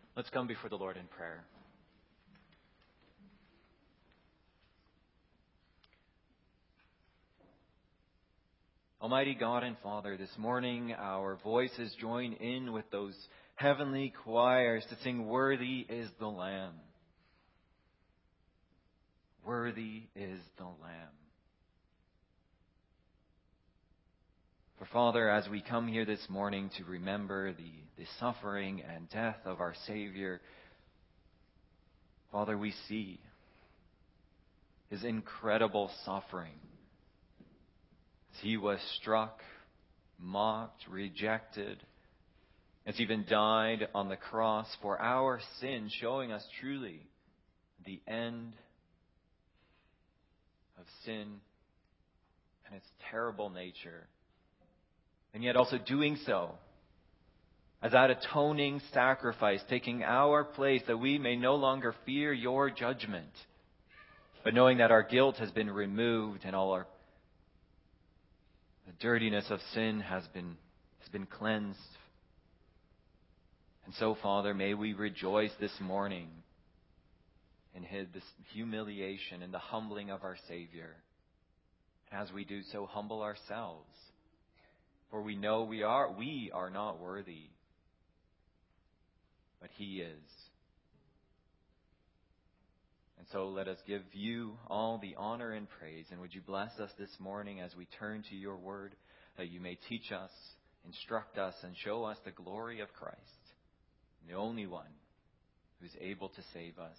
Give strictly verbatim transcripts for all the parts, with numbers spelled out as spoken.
Let's come before the Lord in prayer. Almighty God and Father, this morning our voices join in with those heavenly choirs to sing, "Worthy is the Lamb. Worthy is the Lamb." For Father, as we come here this morning to remember the, the suffering and death of our Savior, Father, we see His incredible suffering. As He was struck, mocked, rejected, as He even died on the cross for our sin, showing us truly the end of sin and its terrible nature. And yet also doing so as that atoning sacrifice, taking our place that we may no longer fear your judgment, but knowing that our guilt has been removed and all our the dirtiness of sin has been has been cleansed. And so, Father, may we rejoice this morning in his, this humiliation and the humbling of our Savior. As we do so, humble ourselves. For we know we are we are not worthy, but He is. And so let us give you all the honor and praise. And would you bless us this morning as we turn to your word, that you may teach us, instruct us, and show us the glory of Christ, the only one who is able to save us.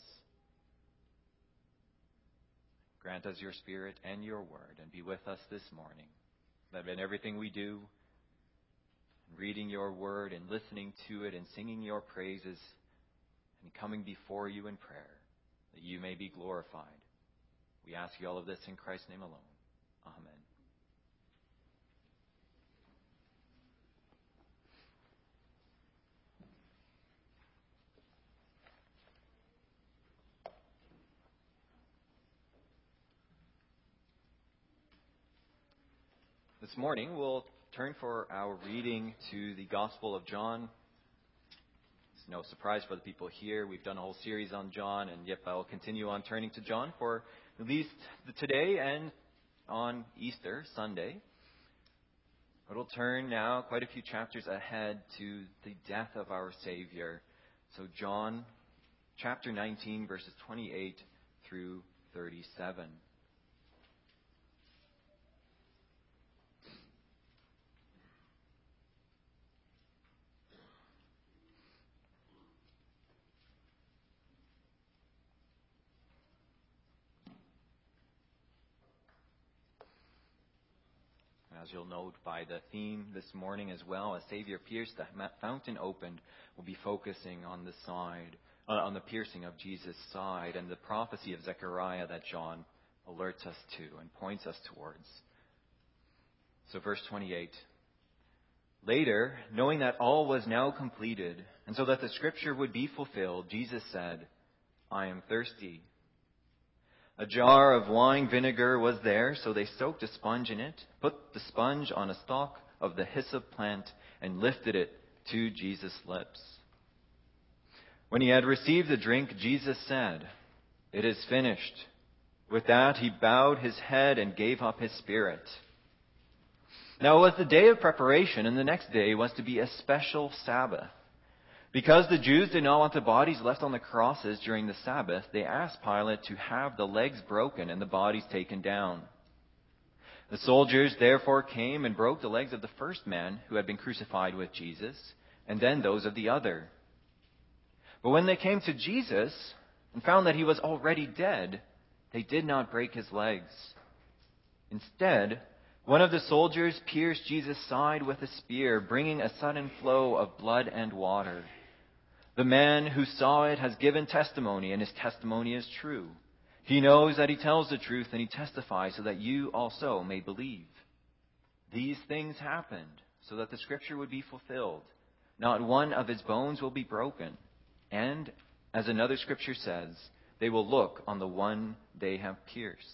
Grant us your Spirit and your word, and be with us this morning. That in everything we do, reading your word and listening to it and singing your praises and coming before you in prayer, that you may be glorified. We ask you all of this in Christ's name alone. Amen. This morning we'll turn for our reading to the Gospel of John. It's no surprise for the people here. We've done a whole series on John, and yep, I'll continue on turning to John for at least today and on Easter Sunday. But we'll turn now quite a few chapters ahead to the death of our Savior. So John chapter nineteen, verses twenty-eight through thirty-seven. As you'll note by the theme this morning as well, as Savior pierced, the fountain opened, we'll be focusing on the side, uh, on the piercing of Jesus' side and the prophecy of Zechariah that John alerts us to and points us towards. So verse twenty-eight. Later, knowing that all was now completed, and so that the scripture would be fulfilled, Jesus said, "I am thirsty." A jar of wine vinegar was there, so they soaked a sponge in it, put the sponge on a stalk of the hyssop plant, and lifted it to Jesus' lips. When he had received the drink, Jesus said, "It is finished." With that, he bowed his head and gave up his spirit. Now it was the day of preparation, and the next day was to be a special Sabbath. Because the Jews did not want the bodies left on the crosses during the Sabbath, they asked Pilate to have the legs broken and the bodies taken down. The soldiers therefore came and broke the legs of the first man who had been crucified with Jesus, and then those of the other. But when they came to Jesus and found that he was already dead, they did not break his legs. Instead, one of the soldiers pierced Jesus' side with a spear, bringing a sudden flow of blood and water. The man who saw it has given testimony, and his testimony is true. He knows that he tells the truth, and he testifies so that you also may believe. These things happened so that the scripture would be fulfilled. Not one of his bones will be broken. And, as another scripture says, they will look on the one they have pierced.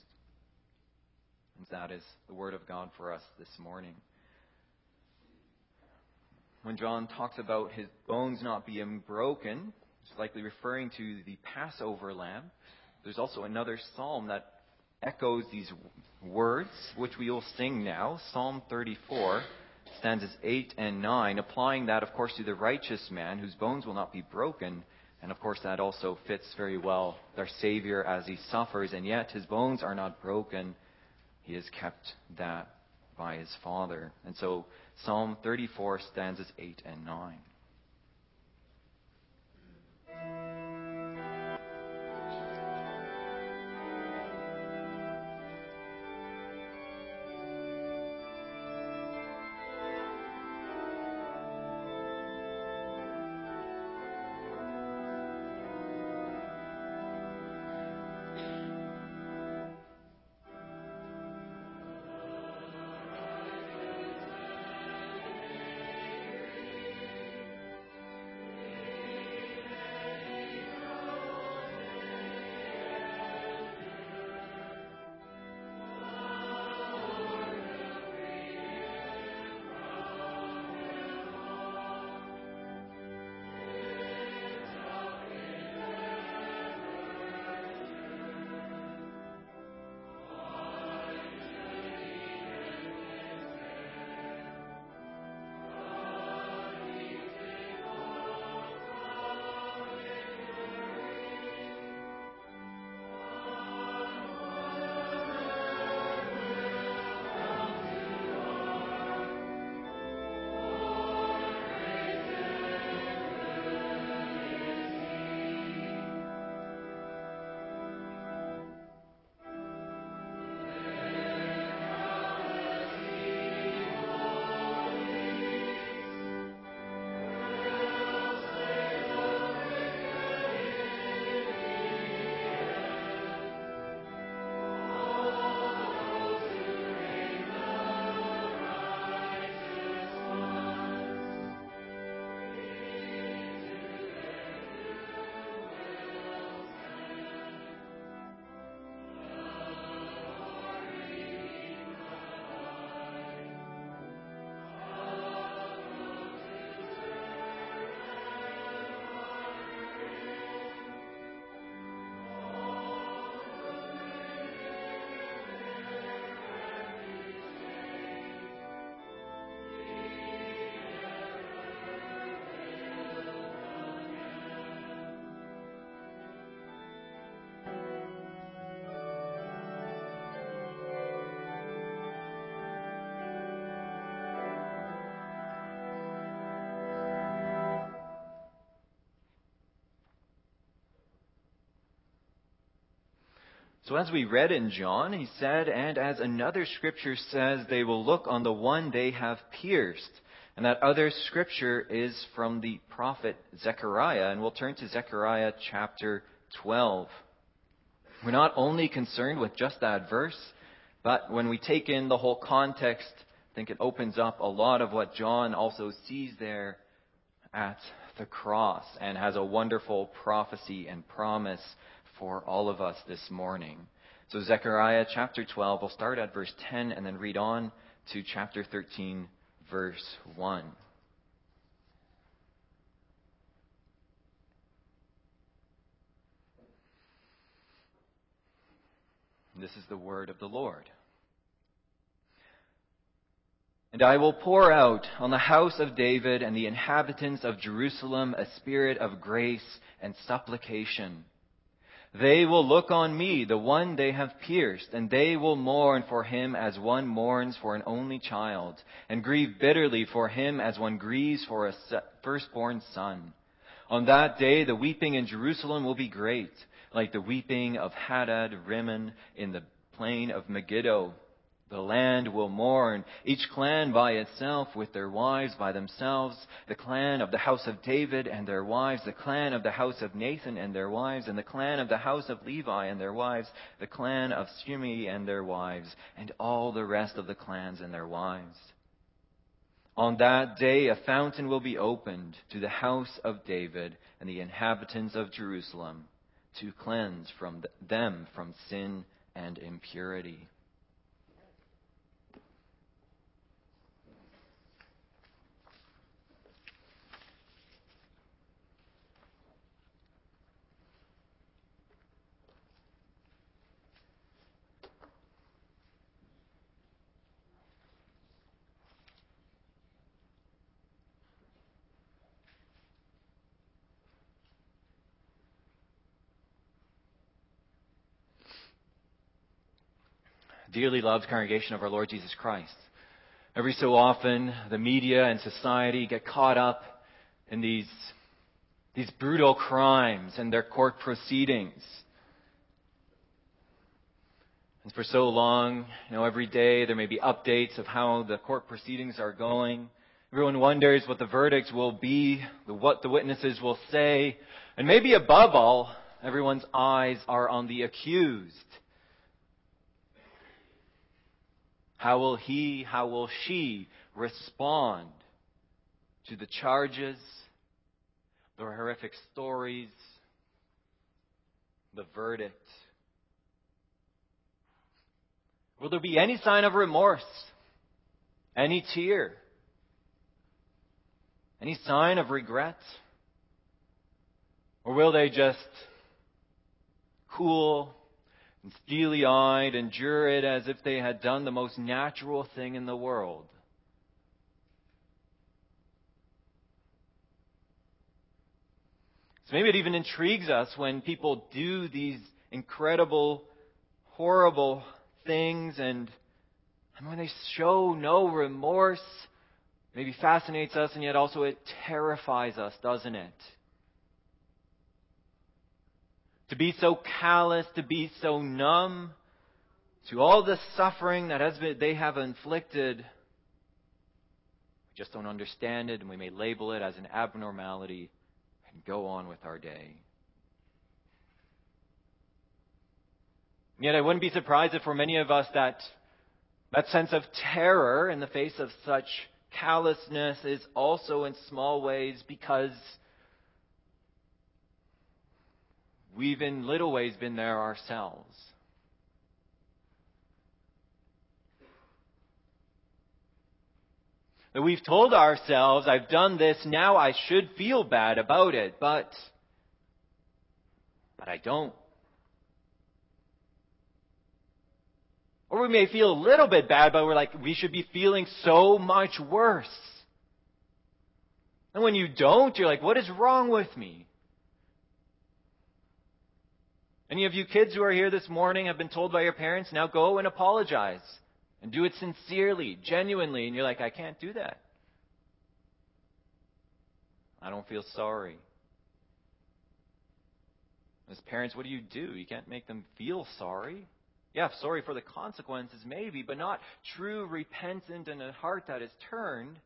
And that is the word of God for us this morning. When John talks about his bones not being broken, It's likely referring to the Passover lamb. There's also another psalm that echoes these words, which we will sing now, Psalm thirty-four, stanzas eight and nine, applying that, of course, to the righteous man whose bones will not be broken. And, of course, that also fits very well with our Savior as he suffers, and yet his bones are not broken. He has kept that by his Father. And so Psalm thirty-four, stanzas eight and nine. So as we read in John, he said, and as another scripture says, they will look on the one they have pierced. And that other scripture is from the prophet Zechariah. And we'll turn to Zechariah chapter twelve. We're not only concerned with just that verse, but when we take in the whole context, I think it opens up a lot of what John also sees there at the cross and has a wonderful prophecy and promise for all of us this morning. So Zechariah chapter twelve, we'll start at verse ten and then read on to chapter thirteen, verse one. This is the word of the Lord. And I will pour out on the house of David and the inhabitants of Jerusalem a spirit of grace and supplication. They will look on me, the one they have pierced, and they will mourn for him as one mourns for an only child, and grieve bitterly for him as one grieves for a firstborn son. On that day the weeping in Jerusalem will be great, like the weeping of Hadad Rimmon in the plain of Megiddo. The land will mourn, each clan by itself, with their wives by themselves, the clan of the house of David and their wives, the clan of the house of Nathan and their wives, and the clan of the house of Levi and their wives, the clan of Shimei and their wives, and all the rest of the clans and their wives. On that day a fountain will be opened to the house of David and the inhabitants of Jerusalem, to cleanse from them from sin and impurity. dearly loved congregation of our Lord Jesus Christ. Every so often, the media and society get caught up in these, these brutal crimes and their court proceedings. And for so long, you know, every day there may be updates of how the court proceedings are going. Everyone wonders what the verdicts will be, what the witnesses will say, and maybe above all, everyone's eyes are on the accused. How will he, how will she respond to the charges, the horrific stories, the verdict? Will there be any sign of remorse? Any tear? Any sign of regret? Or will they just cool and steely-eyed endure it as if they had done the most natural thing in the world? So maybe it even intrigues us when people do these incredible, horrible things, and, and when they show no remorse, maybe fascinates us, and yet also it terrifies us, doesn't it? To be so callous, to be so numb to all the suffering that has been, they have inflicted. We just don't understand it, and we may label it as an abnormality and go on with our day. And yet I wouldn't be surprised if for many of us that that sense of terror in the face of such callousness is also in small ways because we've in little ways been there ourselves. That we've told ourselves, I've done this, now I should feel bad about it, but, but I don't. Or we may feel a little bit bad, but we're like, we should be feeling so much worse. And when you don't, you're like, what is wrong with me? Any of you kids who are here this morning have been told by your parents, now go and apologize. And do it sincerely, genuinely. And you're like, I can't do that. I don't feel sorry. As parents, what do you do? You can't make them feel sorry. Yeah, sorry for the consequences maybe, but not true repentant and a heart that is turned.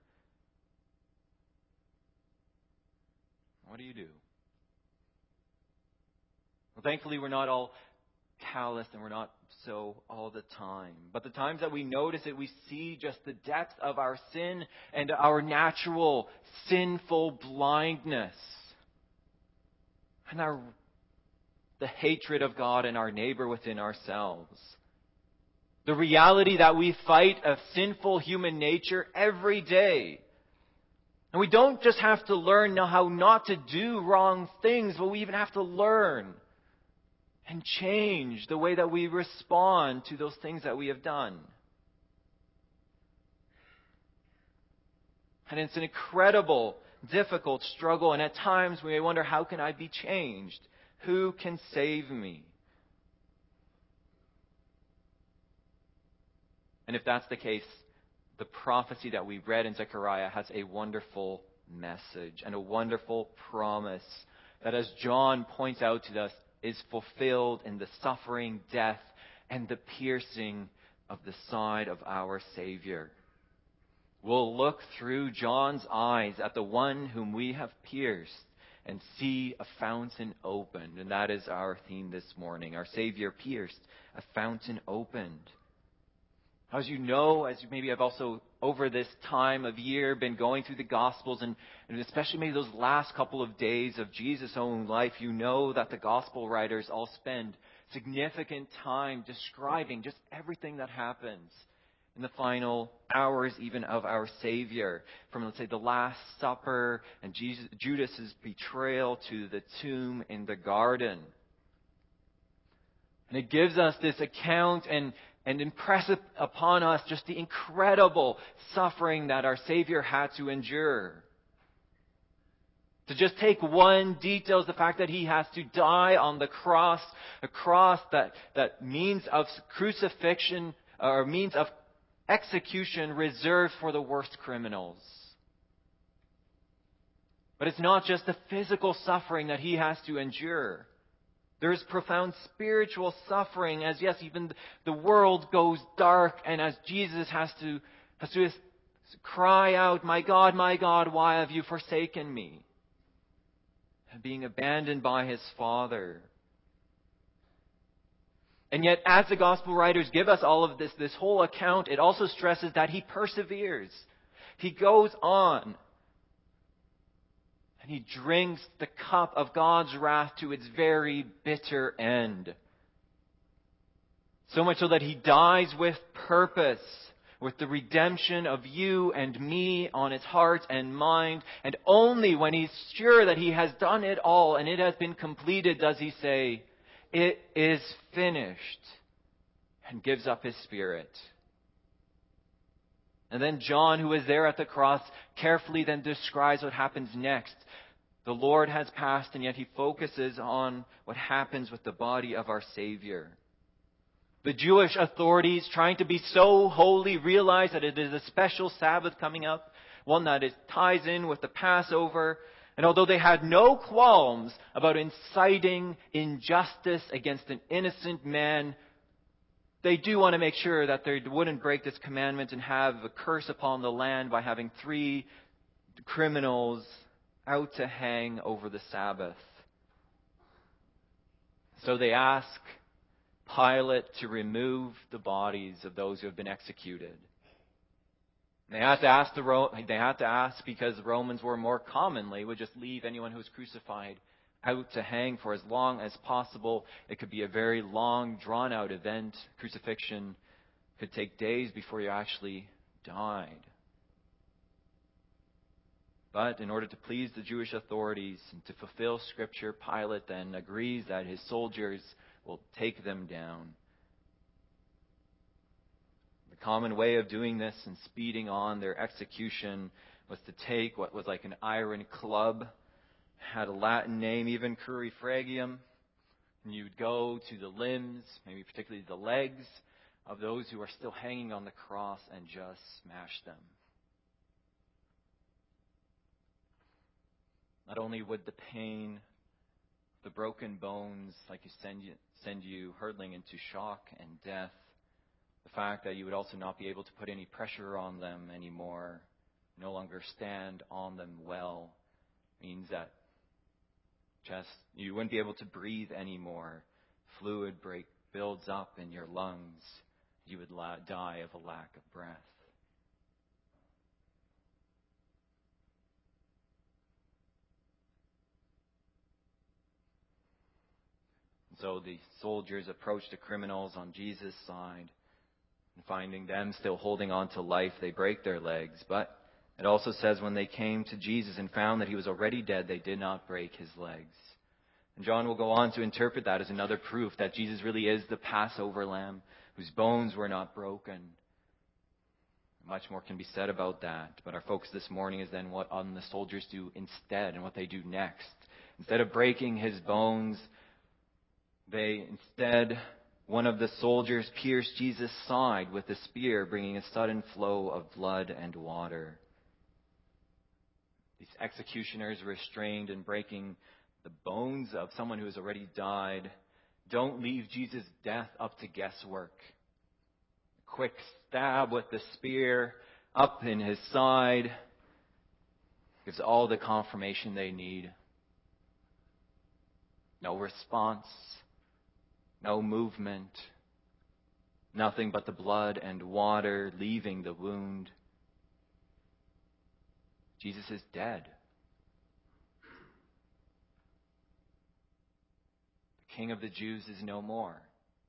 What do you do? Well, thankfully, we're not all callous and we're not so all the time. But the times that we notice it, we see just the depth of our sin and our natural sinful blindness. And our the hatred of God and our neighbor within ourselves. The reality that we fight a sinful human nature every day. And we don't just have to learn how not to do wrong things, but we even have to learn and change the way that we respond to those things that we have done. And it's an incredible, difficult struggle. And at times we may wonder, how can I be changed? Who can save me? And if that's the case, the prophecy that we read in Zechariah has a wonderful message and a wonderful promise that, as John points out to us, is fulfilled in the suffering, death, and the piercing of the side of our Savior. We'll look through John's eyes at the one whom we have pierced and see a fountain opened. And that is our theme this morning. Our Savior pierced, a fountain opened. As you know, as you maybe have also over this time of year been going through the Gospels, and, and especially maybe those last couple of days of Jesus' own life, you know that the Gospel writers all spend significant time describing just everything that happens in the final hours even of our Savior. From, let's say, the Last Supper and Jesus, Judas' betrayal to the tomb in the garden. And it gives us this account and, and impresses upon us just the incredible suffering that our Savior had to endure. To just take one detail is the fact that He has to die on the cross, a cross that, that means of crucifixion, or means of execution reserved for the worst criminals. But it's not just the physical suffering that he has to endure. There's profound spiritual suffering as, yes, even the world goes dark and as Jesus has to, has to cry out, "My God, my God, why have you forsaken me?" And being abandoned by his Father. And yet, as the gospel writers give us all of this, this whole account, it also stresses that he perseveres. He goes on. And he drinks the cup of God's wrath to its very bitter end. So much so that he dies with purpose, with the redemption of you and me on his heart and mind. And only when he's sure that he has done it all and it has been completed does he say, "It is finished," and gives up his spirit. And then John, who is there at the cross, carefully then describes what happens next. The Lord has passed, and yet he focuses on what happens with the body of our Savior. The Jewish authorities, trying to be so holy, realize that it is a special Sabbath coming up, one that it ties in with the Passover. And although they had no qualms about inciting injustice against an innocent man, they do want to make sure that they wouldn't break this commandment and have a curse upon the land by having three criminals out to hang over the Sabbath. So they ask Pilate to remove the bodies of those who have been executed. They had to ask the Ro- they had to ask because the Romans were more commonly would just leave anyone who was crucified out to hang for as long as possible. It could be a very long, drawn-out event. Crucifixion could take days before you actually died. But in order to please the Jewish authorities and to fulfill Scripture, Pilate then agrees that his soldiers will take them down. The common way of doing this and speeding on their execution was to take what was like an iron club, had a Latin name, even currifragium, and you'd go to the limbs, maybe particularly the legs, of those who are still hanging on the cross and just smash them. Not only would the pain, the broken bones, like you send you, send you hurtling into shock and death, the fact that you would also not be able to put any pressure on them anymore, no longer stand on them well, means that just you wouldn't be able to breathe anymore. Fluid break builds up in your lungs. You would la- die of a lack of breath. So the soldiers approach the criminals on Jesus' side, and finding them still holding on to life, they break their legs. But it also says when they came to Jesus and found that he was already dead, they did not break his legs. And John will go on to interpret that as another proof that Jesus really is the Passover lamb whose bones were not broken. Much more can be said about that, but our focus this morning is then what on the soldiers do instead and what they do next. Instead of breaking his bones, They instead, one of the soldiers pierced Jesus' side with a spear, bringing a sudden flow of blood and water. These executioners, restrained and breaking the bones of someone who has already died, don't leave Jesus' death up to guesswork. A quick stab with the spear up in his side gives all the confirmation they need. No response. No movement, nothing but the blood and water leaving the wound. Jesus is dead. The King of the Jews is no more.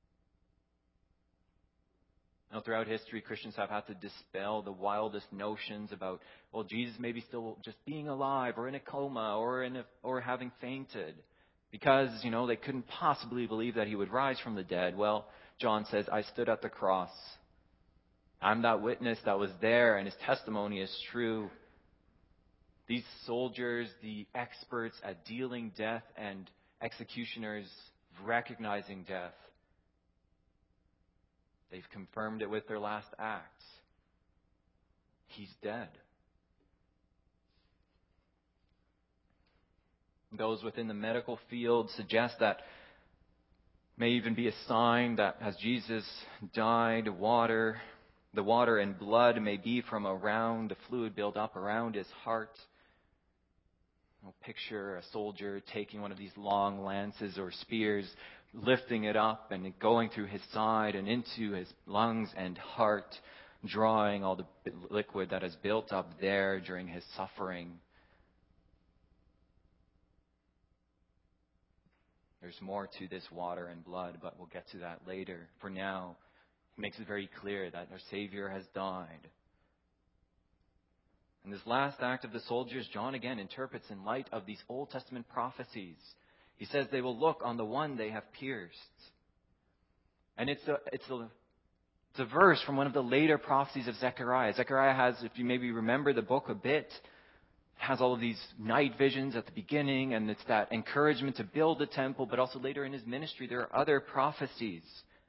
Now, throughout history, Christians have had to dispel the wildest notions about, well, Jesus maybe still just being alive or in a coma or in a, or having fainted. Because, you know, they couldn't possibly believe that he would rise from the dead. Well, John says, I stood at the cross. I'm that witness that was there, and his testimony is true. These soldiers, the experts at dealing death and executioners recognizing death, They've confirmed it with their last acts. He's dead. Those within the medical field suggest that may even be a sign that as Jesus died, water, the water and blood may be from around, the fluid build up around his heart. I'll picture a soldier taking one of these long lances or spears, lifting it up and going through his side and into his lungs and heart, drawing all the liquid that has built up there during his suffering. There's more to this water and blood, but we'll get to that later. For now, he makes it very clear that our Savior has died. And this last act of the soldiers, John again interprets in light of these Old Testament prophecies. He says they will look on the one they have pierced. And it's a, it's a, it's a verse from one of the later prophecies of Zechariah. Zechariah has, if you maybe remember the book a bit, has all of these night visions at the beginning, and it's that encouragement to build the temple, but also later in his ministry there are other prophecies.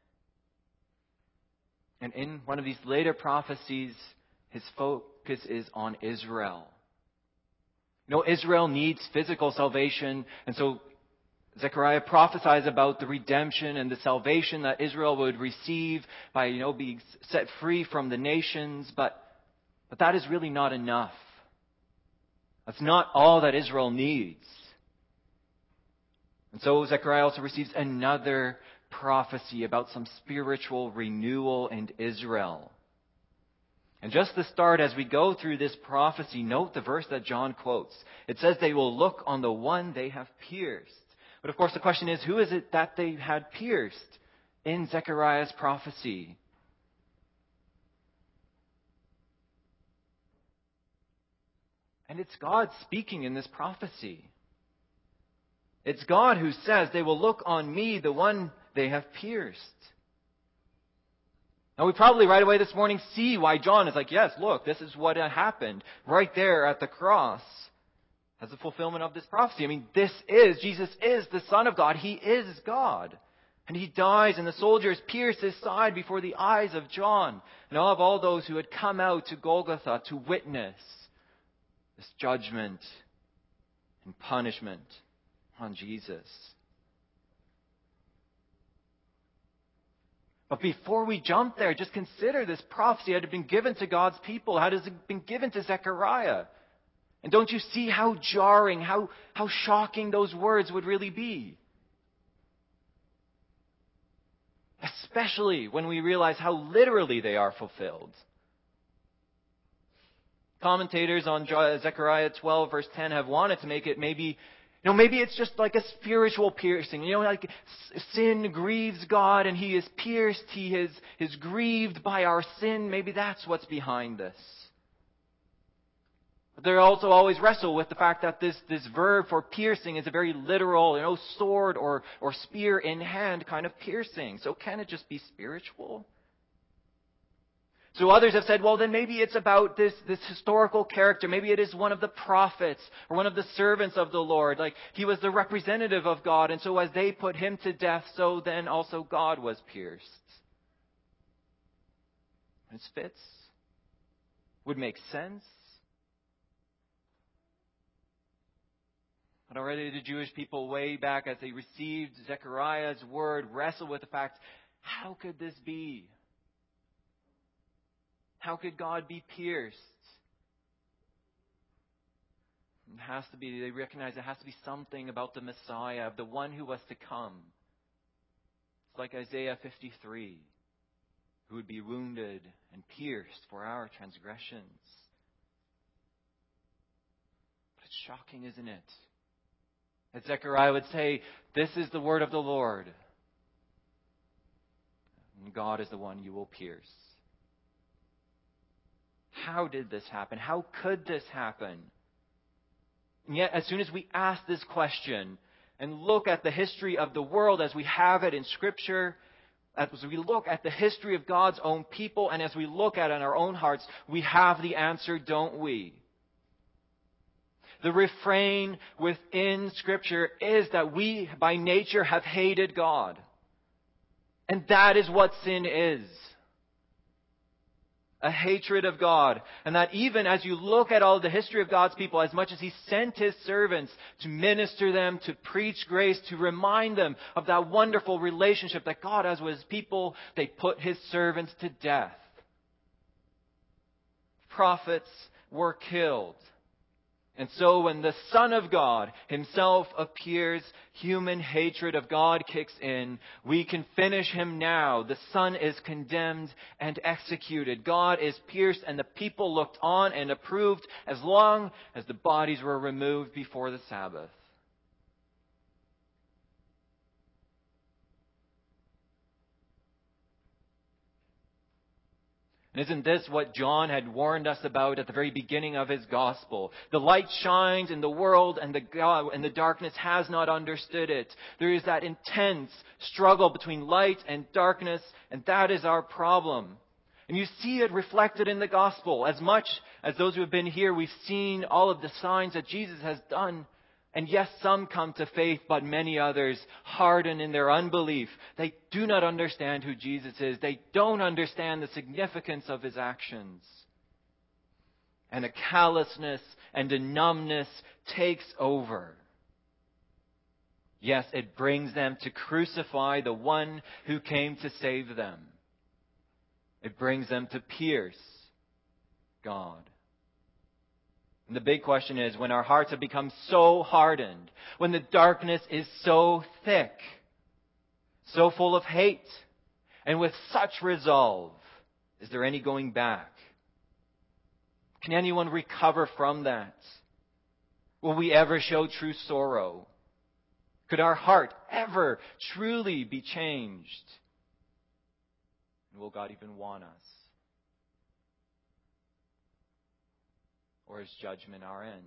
And in one of these later prophecies, his focus is on Israel. You know, Israel needs physical salvation, and so Zechariah prophesies about the redemption and the salvation that Israel would receive by, you know, being set free from the nations, but, but that is really not enough. That's not all that Israel needs. And so Zechariah also receives another prophecy about some spiritual renewal in Israel. And just to start, as we go through this prophecy, note the verse that John quotes. It says they will look on the one they have pierced. But of course the question is, who is it that they had pierced in Zechariah's prophecy? And it's God speaking in this prophecy. It's God who says, they will look on me, the one they have pierced. Now we probably right away this morning see why John is like, yes, look, this is what happened right there at the cross as a fulfillment of this prophecy. I mean, this is, Jesus is the Son of God. He is God. And he dies, and the soldiers pierce his side before the eyes of John and of all those who had come out to Golgotha to witness this judgment and punishment on Jesus. But before we jump there, just consider this prophecy had been given to God's people. How has it been given to Zechariah? And don't you see how jarring, how, how shocking those words would really be? Especially when we realize how literally they are fulfilled. Commentators on Zechariah twelve verse ten have wanted to make it maybe, you know, maybe it's just like a spiritual piercing. You know, like sin grieves God and he is pierced, he is, is grieved by our sin. Maybe that's what's behind this. But they also always wrestle with the fact that this, this verb for piercing is a very literal, you know, sword or, or spear in hand kind of piercing. So can it just be spiritual? So others have said, well, then maybe it's about this, this historical character. Maybe it is one of the prophets or one of the servants of the Lord. Like he was the representative of God. And so as they put him to death, so then also God was pierced. It fits. Would make sense. But already the Jewish people way back as they received Zechariah's word wrestled with the fact, how could this be? How could God be pierced? It has to be, they recognize there has to be something about the Messiah, of the one who was to come. It's like Isaiah fifty-three, who would be wounded and pierced for our transgressions. But it's shocking, isn't it? That Zechariah would say, this is the word of the Lord. And God is the one you will pierce. How did this happen? How could this happen? And yet, as soon as we ask this question and look at the history of the world as we have it in Scripture, as we look at the history of God's own people, and as we look at it in our own hearts, we have the answer, don't we? The refrain within Scripture is that we, by nature, have hated God. And that is what sin is. a hatred of God. And that even as you look at all the history of God's people, as much as He sent His servants to minister them, to preach grace, to remind them of that wonderful relationship that God has with His people, they put His servants to death. Prophets were killed. And so when the Son of God Himself appears, human hatred of God kicks in. We can finish Him now. The Son is condemned and executed. God is pierced, and the people looked on and approved as long as the bodies were removed before the Sabbath. And isn't this what John had warned us about at the very beginning of his gospel? The light shines in the world, and the God, and the darkness has not understood it. There is that intense struggle between light and darkness, and that is our problem. And you see it reflected in the gospel. As much as those who have been here, we've seen all of the signs that Jesus has done. And yes, some come to faith, but many others harden in their unbelief. They do not understand who Jesus is. They don't understand the significance of His actions. And a callousness and a numbness takes over. Yes, it brings them to crucify the one who came to save them. It brings them to pierce God. And the big question is, when our hearts have become so hardened, when the darkness is so thick, so full of hate, and with such resolve, is there any going back? Can anyone recover from that? Will we ever show true sorrow? Could our heart ever truly be changed? And will God even want us? Or is judgment our end?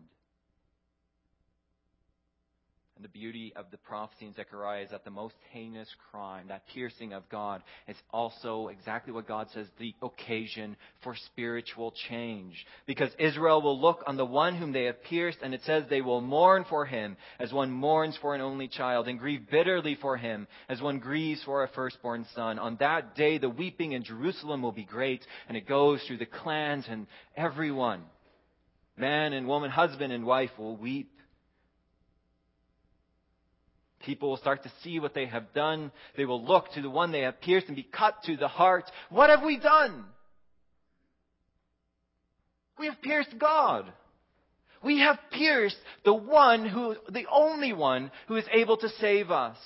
And the beauty of the prophecy in Zechariah is that the most heinous crime, that piercing of God, is also exactly what God says, the occasion for spiritual change. Because Israel will look on the one whom they have pierced, and it says they will mourn for him as one mourns for an only child, and grieve bitterly for him as one grieves for a firstborn son. On that day, the weeping in Jerusalem will be great, and it goes through the clans and everyone. Man and woman, husband and wife will weep. People will start to see what they have done. They will look to the one they have pierced and be cut to the heart. What have we done? We have pierced God. We have pierced the one who, the only one who is able to save us.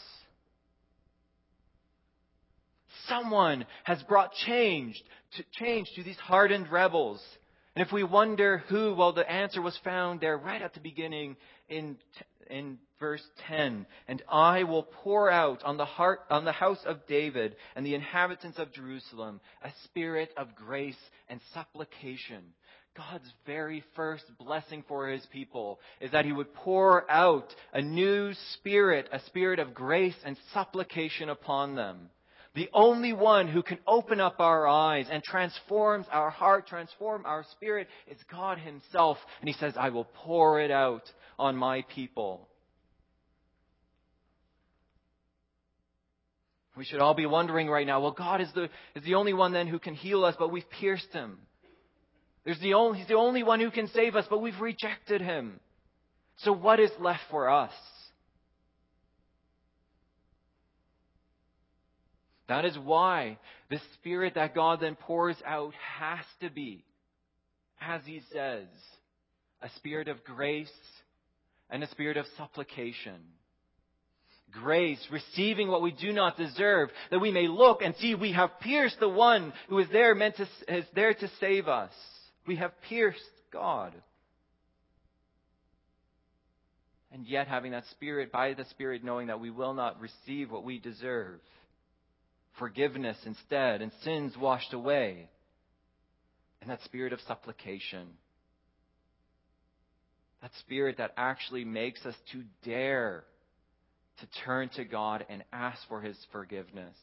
Someone has brought change to, change to these hardened rebels. And if we wonder who, well, the answer was found there right at the beginning in in verse ten. And I will pour out on the heart on the house of David and the inhabitants of Jerusalem a spirit of grace and supplication. God's very first blessing for His people is that He would pour out a new spirit, a spirit of grace and supplication upon them. The only one who can open up our eyes and transforms our heart, transform our spirit, is God Himself. And He says, I will pour it out on my people. We should all be wondering right now, well, God is the, is the only one then who can heal us, but we've pierced Him. There's the only, He's the only one who can save us, but we've rejected Him. So what is left for us? That is why the Spirit that God then pours out has to be, as He says, a spirit of grace and a spirit of supplication. Grace, receiving what we do not deserve, that we may look and see we have pierced the one who is there meant to, is there to save us. We have pierced God. And yet having that Spirit, by the Spirit, knowing that we will not receive what we deserve. Forgiveness instead, and sins washed away. And that spirit of supplication. That spirit that actually makes us to dare to turn to God and ask for His forgiveness.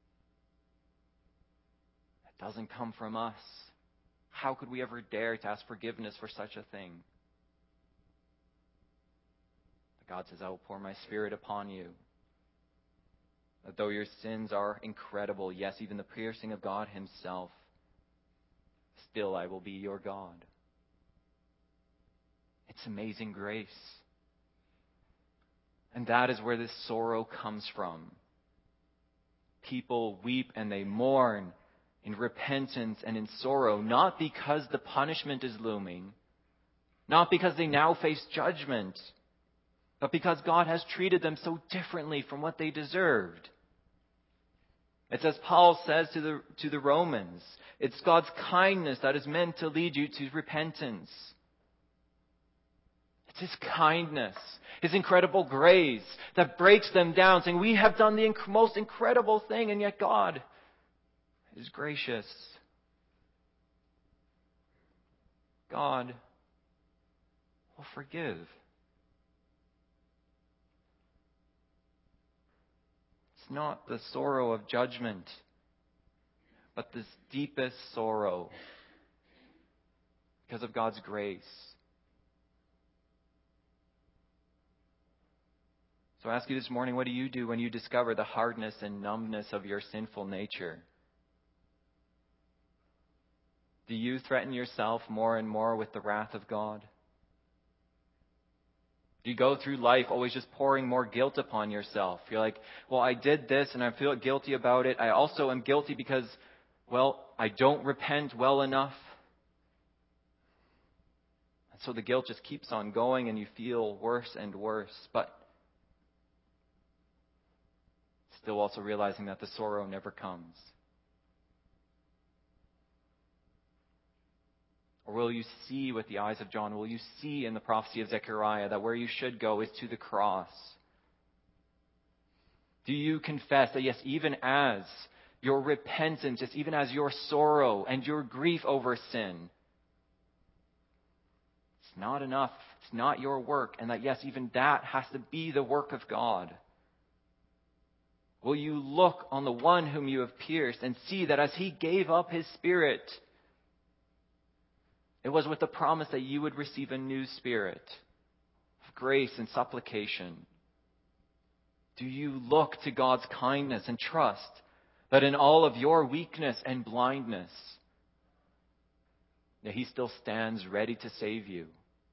That doesn't come from us. How could we ever dare to ask forgiveness for such a thing? But God says, I will pour my Spirit upon you. That though your sins are incredible, yes, even the piercing of God Himself, still I will be your God. It's amazing grace. And that is where this sorrow comes from. People weep and they mourn in repentance and in sorrow, not because the punishment is looming, not because they now face judgment, but because God has treated them so differently from what they deserved. It's as Paul says to the, to the Romans, it's God's kindness that is meant to lead you to repentance. It's His kindness, His incredible grace that breaks them down, saying, we have done the inc- most incredible thing, and yet God is gracious. God will forgive. It's not the sorrow of judgment, but this deepest sorrow because of God's grace. So I ask you this morning, what do you do when you discover the hardness and numbness of your sinful nature? Do you threaten yourself more and more with the wrath of God? Do you go through life always just pouring more guilt upon yourself? You're like, well, I did this and I feel guilty about it. I also am guilty because, well, I don't repent well enough. And so the guilt just keeps on going and you feel worse and worse. But still also realizing that the sorrow never comes. Or will you see with the eyes of John, will you see in the prophecy of Zechariah that where you should go is to the cross? Do you confess that yes, even as your repentance, yes, even as your sorrow and your grief over sin, it's not enough, it's not your work, and that yes, even that has to be the work of God? Will you look on the one whom you have pierced and see that as He gave up His Spirit, it was with the promise that you would receive a new spirit of grace and supplication? Do you look to God's kindness and trust that in all of your weakness and blindness, that He still stands ready to save you?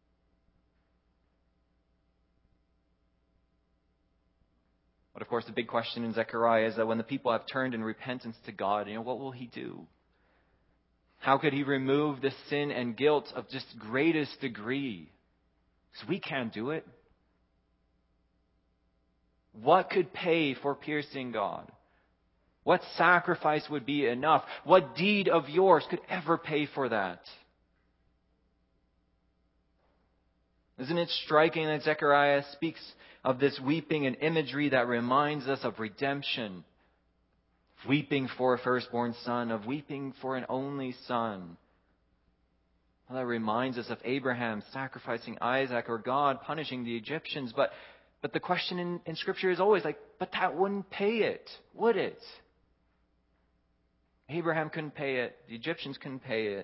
But of course, the big question in Zechariah is that when the people have turned in repentance to God, you know, what will He do? How could He remove the sin and guilt of just greatest degree? Because we can't do it. What could pay for piercing God? What sacrifice would be enough? What deed of yours could ever pay for that? Isn't it striking that Zechariah speaks of this weeping and imagery that reminds us of redemption? Weeping for a firstborn son, of weeping for an only son. Well, that reminds us of Abraham sacrificing Isaac, or God punishing the Egyptians. But but the question in, in Scripture is always like, but that wouldn't pay it, would it? Abraham couldn't pay it. The Egyptians couldn't pay it.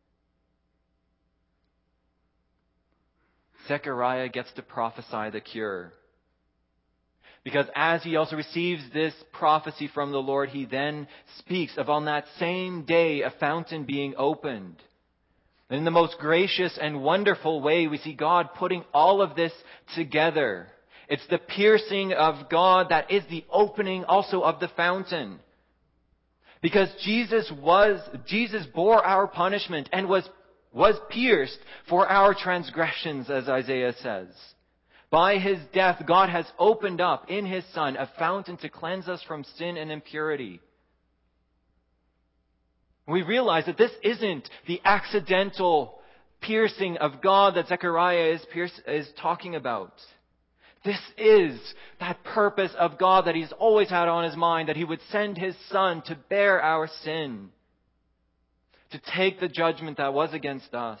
Zechariah gets to prophesy the cure. Because as he also receives this prophecy from the Lord, he then speaks of on that same day a fountain being opened. And in the most gracious and wonderful way, we see God putting all of this together. It's the piercing of God that is the opening also of the fountain. Because Jesus was, Jesus bore our punishment and was, was pierced for our transgressions, as Isaiah says. By His death, God has opened up in His Son a fountain to cleanse us from sin and impurity. We realize that this isn't the accidental piercing of God that Zechariah is, pierce, is talking about. This is that purpose of God that He's always had on His mind, that He would send His Son to bear our sin, to take the judgment that was against us.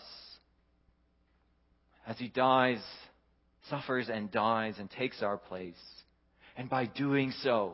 As He dies, suffers and dies and takes our place. And by doing so,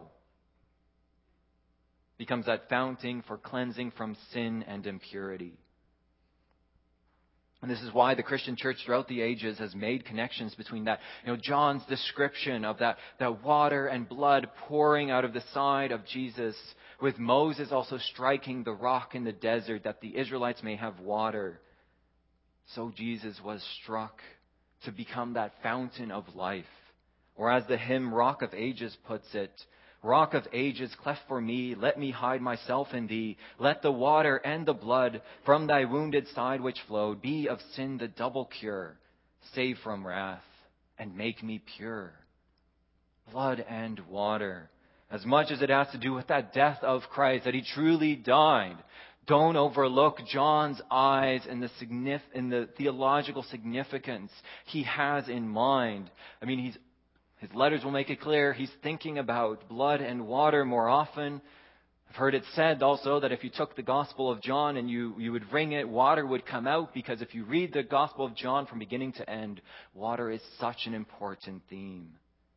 becomes that fountain for cleansing from sin and impurity. And this is why the Christian church throughout the ages has made connections between that. You know, John's description of that, that water and blood pouring out of the side of Jesus, with Moses also striking the rock in the desert that the Israelites may have water, so Jesus was struck to become that fountain of life. Or as the hymn Rock of Ages puts it, Rock of Ages, cleft for me, let me hide myself in thee. Let the water and the blood from thy wounded side which flowed be of sin the double cure. Save from wrath and make me pure. Blood and water. As much as it has to do with that death of Christ, that he truly died, don't overlook John's eyes and the, signif- and the theological significance he has in mind. I mean, he's His letters will make it clear he's thinking about blood and water more often. I've heard it said also that if you took the Gospel of John and you, you would wring it, water would come out, because if you read the Gospel of John from beginning to end, water is such an important theme.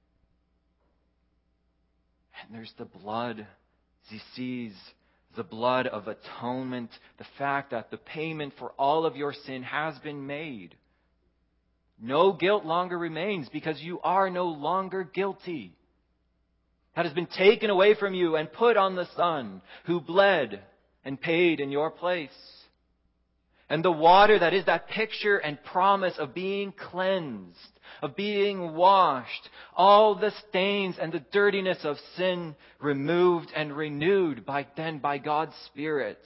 And there's the blood. As he sees the blood of atonement, the fact that the payment for all of your sin has been made. No guilt longer remains because you are no longer guilty. That has been taken away from you and put on the Son who bled and paid in your place. And the water that is that picture and promise of being cleansed, of being washed, all the stains and the dirtiness of sin removed and renewed by then by God's Spirit.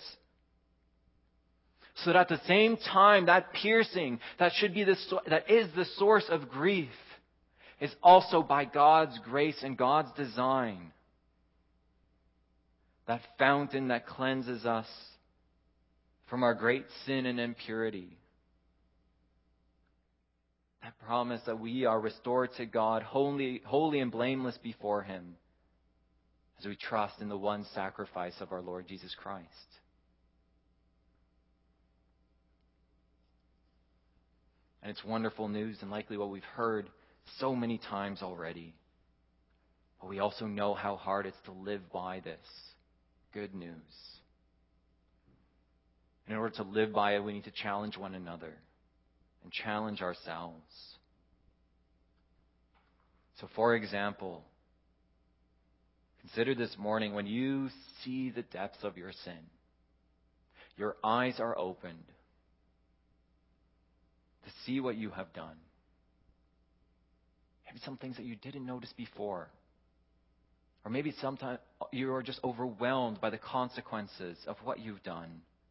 So that at the same time, that piercing that should be the that is the source of grief is also by God's grace and God's design. That fountain that cleanses us from our great sin and impurity. That promise that we are restored to God, holy, holy and blameless before Him, as we trust in the one sacrifice of our Lord Jesus Christ. And it's wonderful news, and likely what we've heard so many times already. But we also know how hard it's to live by this good news. In order to live by it, we need to challenge one another and challenge ourselves. So, for example, consider this morning when you see the depths of your sin, your eyes are opened to see what you have done. Maybe some things that you didn't notice before. Or maybe sometimes you are just overwhelmed by the consequences of what you've done.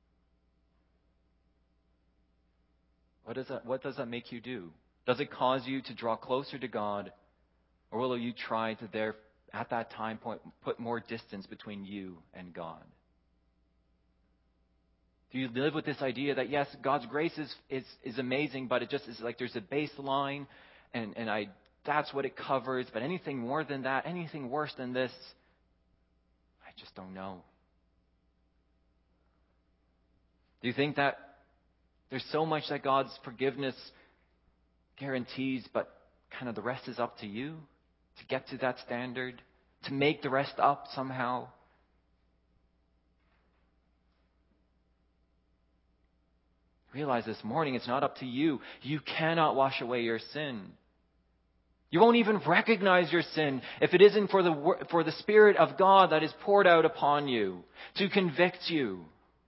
What does that, what does that make you do? Does it cause you to draw closer to God? Or will you try to there, at that time point, put more distance between you and God? Do you live with this idea that, yes, God's grace is, is, is amazing, but it just is like there's a baseline, and, and I that's what it covers, but anything more than that, anything worse than this, I just don't know. Do you think that there's so much that God's forgiveness guarantees, but kind of the rest is up to you to get to that standard, to make the rest up somehow? Realize this morning it's not up to you. You cannot wash away your sin. You won't even recognize your sin if it isn't for the for the Spirit of God that is poured out upon you to convict you.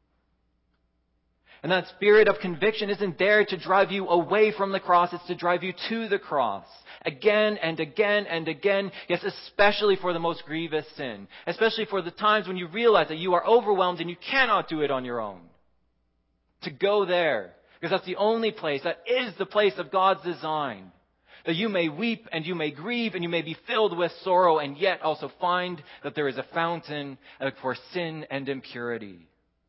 And that spirit of conviction isn't there to drive you away from the cross. It's to drive you to the cross again and again and again. Yes, especially for the most grievous sin. Especially for the times when you realize that you are overwhelmed and you cannot do it on your own. To go there. Because that's the only place, that is the place of God's design. That you may weep and you may grieve and you may be filled with sorrow and yet also find that there is a fountain for sin and impurity.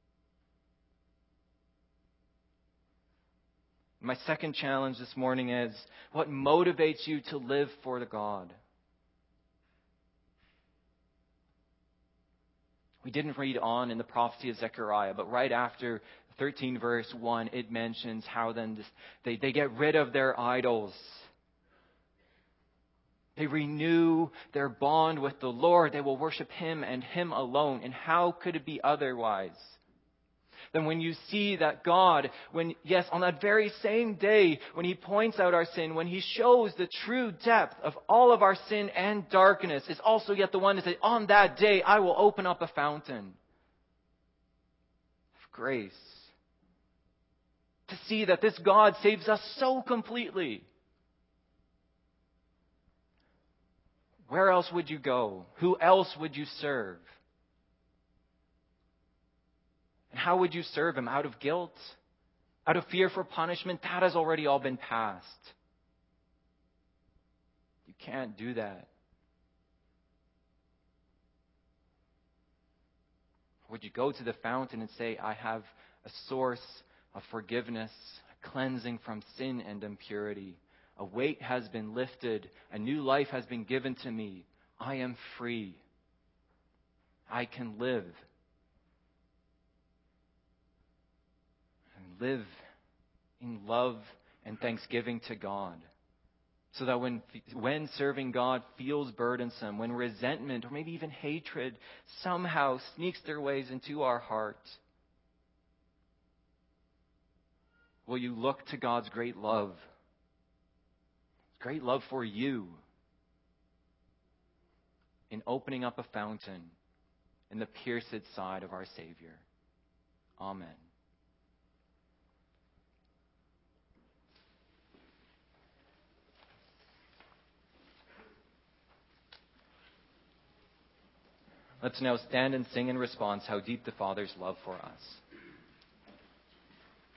My second challenge this morning is, what motivates you to live for the God? We didn't read on in the prophecy of Zechariah, but right after thirteen verse one, it mentions how then this, they, they get rid of their idols. They renew their bond with the Lord. They will worship Him and Him alone. And how could it be otherwise? than when you see that God, when, yes, on that very same day, when He points out our sin, when He shows the true depth of all of our sin and darkness, is also yet the one to say, on that day, I will open up a fountain of grace. To see that this God saves us so completely. Where else would you go? Who else would you serve? And how would you serve Him? Out of guilt? Out of fear for punishment? That has already all been passed. You can't do that. Would you go to the fountain and say, I have a source of forgiveness, a cleansing from sin and impurity. A weight has been lifted. A new life has been given to me. I am free. I can live. And live in love and thanksgiving to God. So that when, when serving God feels burdensome, when resentment or maybe even hatred somehow sneaks their ways into our heart, will you look to God's great love? Great love for you in opening up a fountain in the pierced side of our Savior. Amen. Let's now stand and sing in response, How Deep the Father's Love for Us.